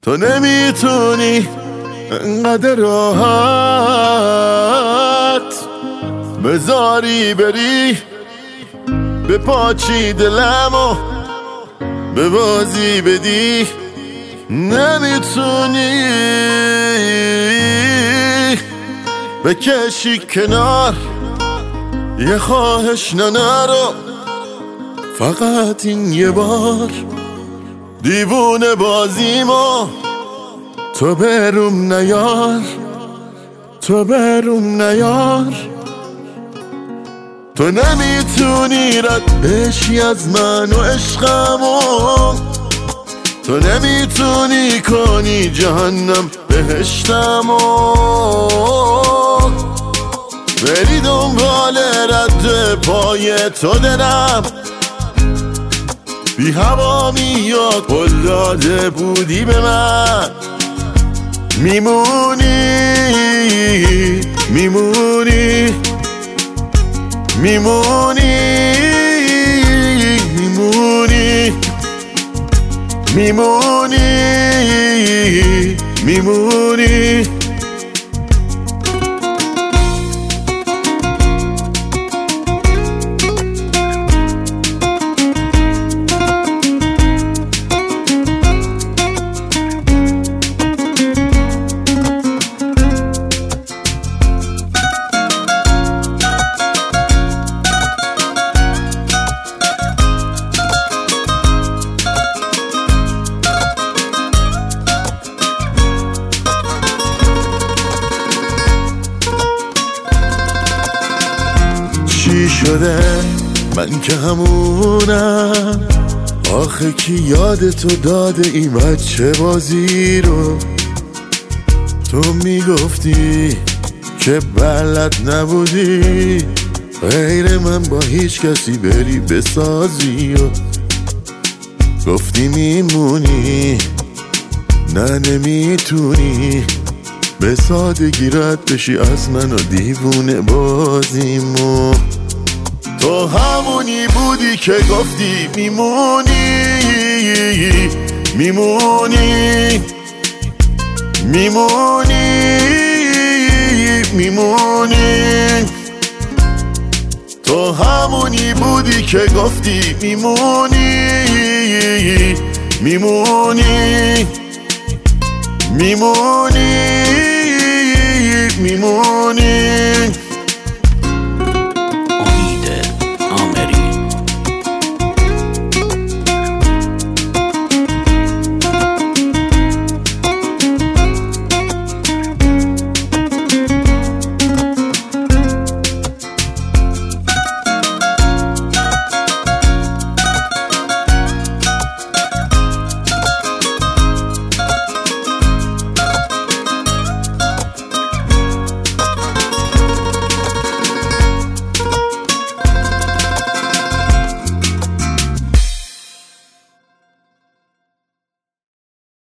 تو نمیتونی انقدر راحت بذاری بری به پاچی دلمو به بازی بدی. نمیتونی بکشی کنار یه خواهش نرو، فقط این یه بار دیوونه بازیمو تو بروم نیار، تو بروم نیار. تو نمیتونی رد بشی از من و عشقمو، تو نمیتونی کنی جهنم بهشتمو، بری دنبال رد پای تو دلم بی هوا میاد قول داده بودی به من. میمونی میمونی میمونی میمونی میمونی میمونی. چی شده من که همونم، آخه کی یادتو داده این بچه بازی رو؟ تو میگفتی که بلد نبودی غیر من با هیچ کسی بری بسازی و گفتی میمونی، نه نمیتونی به سادگی رد بشی از من و دیوونه بازیمو. تو همونی بودی که گفتی میمونی میمونی میمونی میمونی. تو همونی بودی که گفتی میمونی میمونی میمونی میمونی.